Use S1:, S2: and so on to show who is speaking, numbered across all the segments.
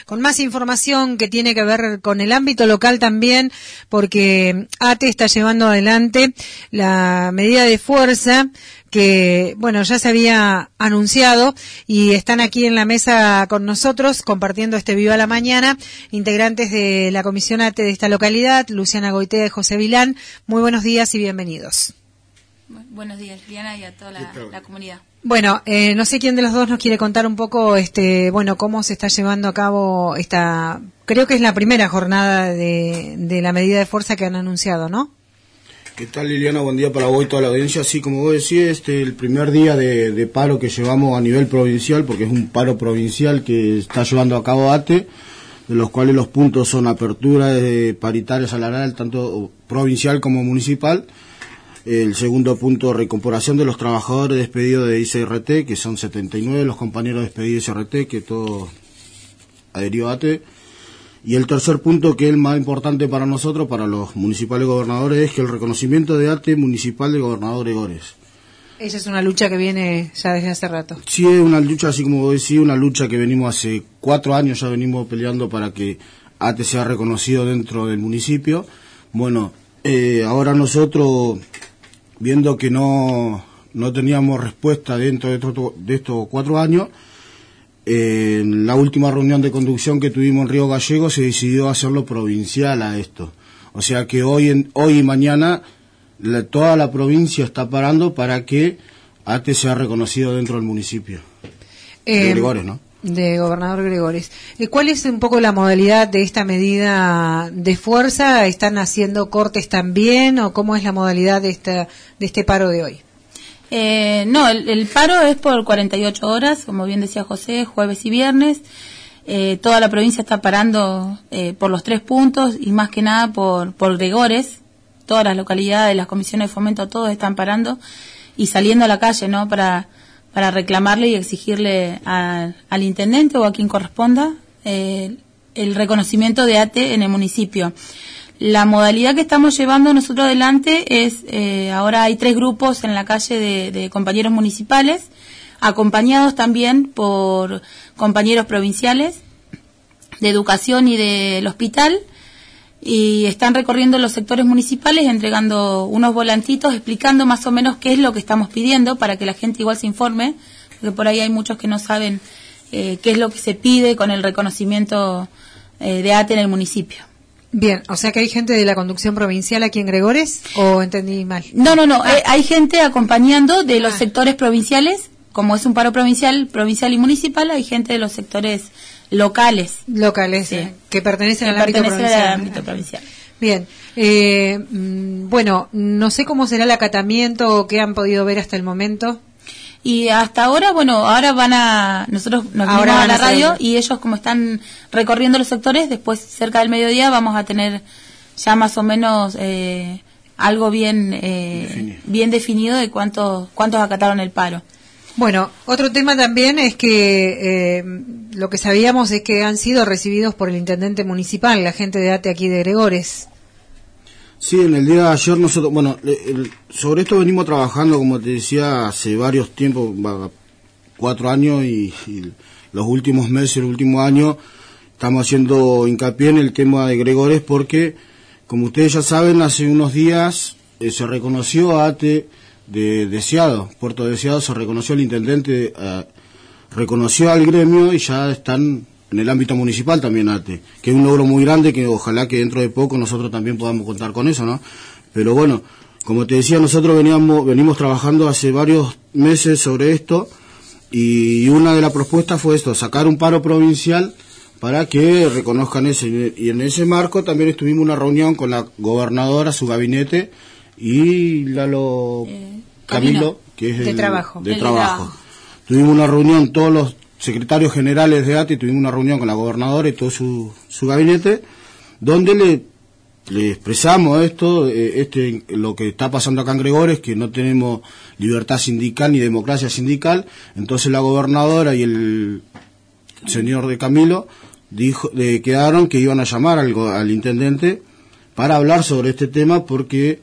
S1: con más información que tiene que ver con el ámbito local también, porque ATE está llevando adelante la medida de fuerza que, bueno, ya se había anunciado y están aquí en la mesa con nosotros compartiendo este Viva la Mañana, integrantes de la Comisión ATE de esta localidad, Luciana Goitea y José Vilán. Muy buenos días y bienvenidos.
S2: Buenos días, Liana, y a toda la comunidad.
S1: Bueno, no sé quién de los dos nos quiere contar un poco, bueno, cómo se está llevando a cabo esta, creo que es la primera jornada de la medida de fuerza que han anunciado, ¿no?
S3: ¿Qué tal, Liliana? Buen día para vos y toda la audiencia. Sí, como vos decís, el primer día de paro que llevamos a nivel provincial, porque es un paro provincial que está llevando a cabo ATE, de los cuales los puntos son apertura de paritaria salarial, tanto provincial como municipal. El segundo punto, recuperación de los trabajadores despedidos de ICRT, que son 79 los compañeros despedidos de ICRT, que todo adherió a ATE. Y el tercer punto, que es el más importante para nosotros, para los municipales gobernadores, es que el reconocimiento de ATE municipal de gobernador Gregores.
S1: Esa es una lucha que viene ya desde hace rato.
S3: Sí, es una lucha, así como vos decís, una lucha que venimos hace 4 años, ya venimos peleando para que ATE sea reconocido dentro del municipio. Bueno, ahora nosotros, viendo que no teníamos respuesta dentro de estos 4 años, en la última reunión de conducción que tuvimos en Río Gallegos se decidió hacerlo provincial a esto. O sea que hoy y mañana toda la provincia está parando para que ATE sea reconocido dentro del municipio. De Gregores, ¿no?
S1: De Gobernador Gregores. ¿Cuál es un poco la modalidad de esta medida de fuerza? ¿Están haciendo cortes también o cómo es la modalidad de este paro de hoy?
S2: No, el paro es por 48 horas, como bien decía José, jueves y viernes. Toda la provincia está parando por los 3 puntos y más que nada por Gregores. Todas las localidades, las comisiones de fomento, todos están parando y saliendo a la calle, ¿no? Para reclamarle y exigirle al intendente o a quien corresponda el reconocimiento de ATE en el municipio. La modalidad que estamos llevando nosotros adelante es, ahora hay 3 grupos en la calle de compañeros municipales, acompañados también por compañeros provinciales de educación y del hospital, y están recorriendo los sectores municipales entregando unos volantitos explicando más o menos qué es lo que estamos pidiendo para que la gente igual se informe, porque por ahí hay muchos que no saben qué es lo que se pide con el reconocimiento de ATE en el municipio.
S1: Bien, o sea que hay gente de la conducción provincial aquí en Gregores, ¿o entendí mal?
S2: No, hay gente acompañando de los sectores provinciales, como es un paro provincial y municipal, hay gente de los sectores locales.
S1: Sí. Que pertenecen al ámbito provincial. Bien, bueno, no sé cómo será el acatamiento que han podido ver hasta el momento.
S2: Y hasta ahora, nosotros nos vinimos a la radio y ellos como están recorriendo los sectores, después cerca del mediodía vamos a tener ya más o menos algo bien definido de cuántos acataron el paro.
S1: Bueno, otro tema también es que lo que sabíamos es que han sido recibidos por el intendente municipal, la gente de ATE aquí de Gregores.
S3: Sí, en el día de ayer nosotros, sobre esto venimos trabajando, como te decía, hace varios tiempos, 4 años y los últimos meses, el último año, estamos haciendo hincapié en el tema de Gregores porque, como ustedes ya saben, hace unos días se reconoció a ATE de Deseado, Puerto Deseado, se reconoció el intendente, reconoció al gremio y ya están en el ámbito municipal también ATE, que es un logro muy grande que ojalá que dentro de poco nosotros también podamos contar con eso, ¿no? Pero bueno, como te decía, nosotros venimos trabajando hace varios meses sobre esto y una de las propuestas fue esto, sacar un paro provincial para que reconozcan eso, y en ese marco también estuvimos en una reunión con la gobernadora, su gabinete y Lalo Camilo, que es
S1: de trabajo.
S3: Tuvimos una reunión, todos los secretarios generales de ATE, tuvimos una reunión con la gobernadora y todo su gabinete, donde le expresamos esto, lo que está pasando acá en Gregores, que no tenemos libertad sindical ni democracia sindical. Entonces la gobernadora y el señor de Camilo quedaron que iban a llamar al intendente para hablar sobre este tema, porque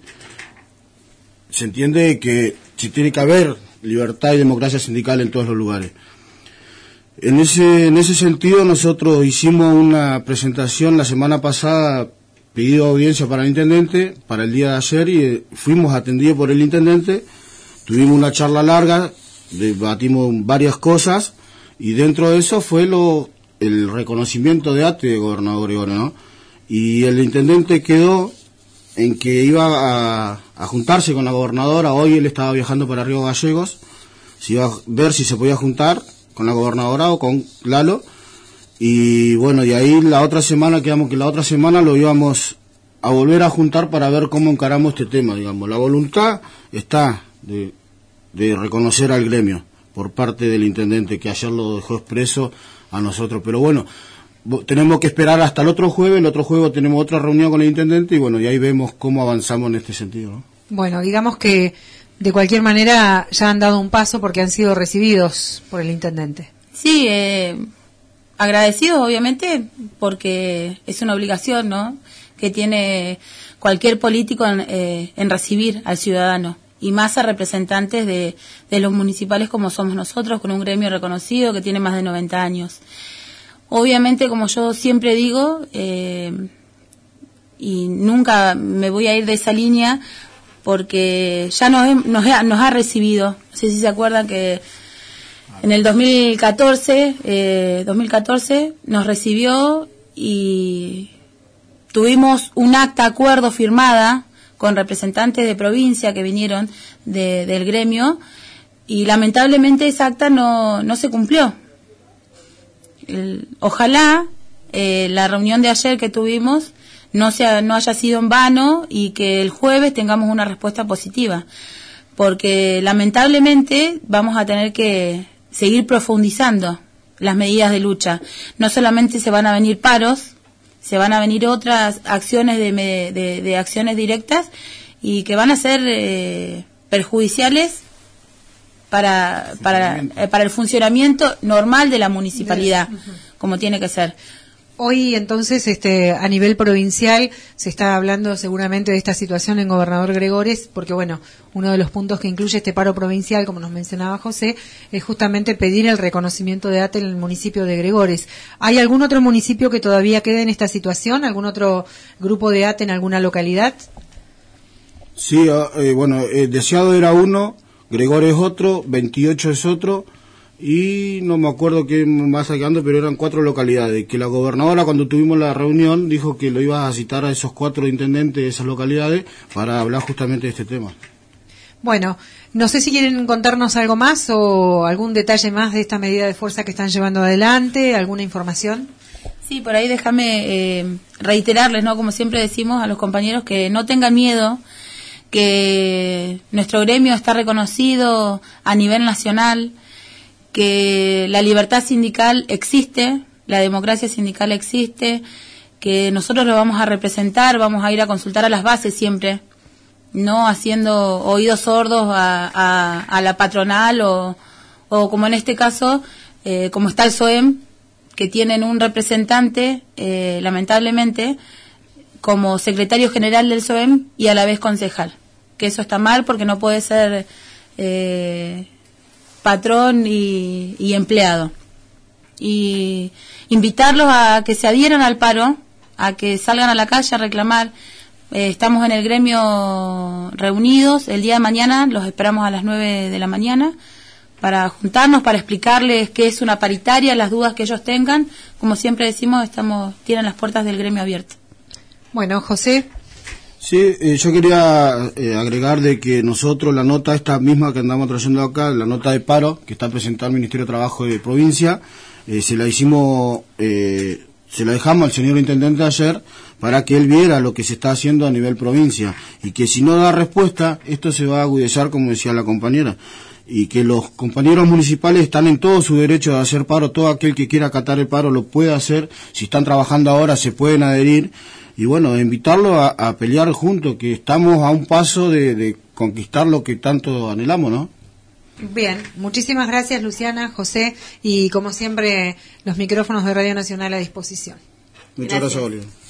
S3: se entiende que si tiene que haber libertad y democracia sindical en todos los lugares. En ese sentido, nosotros hicimos una presentación la semana pasada, pedido audiencia para el intendente, para el día de ayer, y fuimos atendidos por el intendente. Tuvimos una charla larga, debatimos varias cosas, y dentro de eso fue el reconocimiento de ATE de Gobernador Gregorio, ¿no? Y el intendente quedó en que iba a juntarse con la gobernadora. Hoy él estaba viajando para Río Gallegos, se iba a ver si se podía juntar con la gobernadora o con Lalo, y bueno, y ahí la otra semana quedamos que la otra semana lo íbamos a volver a juntar para ver cómo encaramos este tema, digamos. La voluntad está de reconocer al gremio por parte del intendente, que ayer lo dejó expreso a nosotros, pero bueno, tenemos que esperar hasta el otro jueves tenemos otra reunión con el intendente, y bueno, y ahí vemos cómo avanzamos en este sentido, ¿no?
S1: Bueno, digamos que de cualquier manera ya han dado un paso porque han sido recibidos por el intendente.
S2: Sí, agradecidos obviamente porque es una obligación, ¿no?, que tiene cualquier político en recibir al ciudadano, y más a representantes de los municipales como somos nosotros, con un gremio reconocido que tiene más de 90 años. Obviamente, como yo siempre digo, y nunca me voy a ir de esa línea, porque ya nos ha recibido. No sé si se acuerdan que en el 2014 nos recibió y tuvimos un acta acuerdo firmada con representantes de provincia que vinieron del gremio, y lamentablemente esa acta no se cumplió. Ojalá la reunión de ayer que tuvimos no haya sido en vano, y que el jueves tengamos una respuesta positiva, porque lamentablemente vamos a tener que seguir profundizando las medidas de lucha. No solamente se van a venir paros, se van a venir otras acciones de acciones directas, y que van a ser perjudiciales para el funcionamiento normal de la municipalidad, como tiene que ser.
S1: Hoy, entonces, a nivel provincial se está hablando seguramente de esta situación en Gobernador Gregores, porque, bueno, uno de los puntos que incluye este paro provincial, como nos mencionaba José, es justamente pedir el reconocimiento de ATE en el municipio de Gregores. ¿Hay algún otro municipio que todavía quede en esta situación? ¿Algún otro grupo de ATE en alguna localidad?
S3: Sí, bueno, Deseado era uno, Gregores otro, 28 es otro, y no me acuerdo qué más sacando, pero eran 4 localidades, que la gobernadora, cuando tuvimos la reunión, dijo que lo iba a citar a esos 4 intendentes de esas localidades para hablar justamente de este tema.
S1: Bueno, no sé si quieren contarnos algo más o algún detalle más de esta medida de fuerza que están llevando adelante, alguna información.
S2: Sí, por ahí déjame reiterarles, ¿no?, como siempre decimos a los compañeros, que no tengan miedo, que nuestro gremio está reconocido a nivel nacional, que la libertad sindical existe, la democracia sindical existe, que nosotros lo vamos a representar, vamos a ir a consultar a las bases siempre, no haciendo oídos sordos a la patronal o como en este caso, como está el SOEM, que tienen un representante, lamentablemente, como secretario general del SOEM y a la vez concejal, que eso está mal porque no puede ser patrón y empleado. Y invitarlos a que se adhieran al paro, a que salgan a la calle a reclamar. Estamos en el gremio reunidos el día de mañana, los esperamos a las 9 de la mañana para juntarnos, para explicarles qué es una paritaria, las dudas que ellos tengan. Como siempre decimos, tienen las puertas del gremio abiertas.
S1: Bueno, José.
S3: Sí, yo quería agregar de que nosotros la nota esta misma que andamos trayendo acá, la nota de paro que está presentada el Ministerio de Trabajo de provincia, se la dejamos al señor intendente ayer para que él viera lo que se está haciendo a nivel provincia, y que si no da respuesta, esto se va a agudizar, como decía la compañera, y que los compañeros municipales están en todo su derecho de hacer paro. Todo aquel que quiera acatar el paro lo puede hacer. Si están trabajando ahora se pueden adherir, y bueno, invitarlo a pelear juntos, que estamos a un paso de conquistar lo que tanto anhelamos, ¿no?
S1: Bien, muchísimas gracias, Luciana, José, y como siempre los micrófonos de Radio Nacional a disposición.
S3: Muchas gracias, Oliver.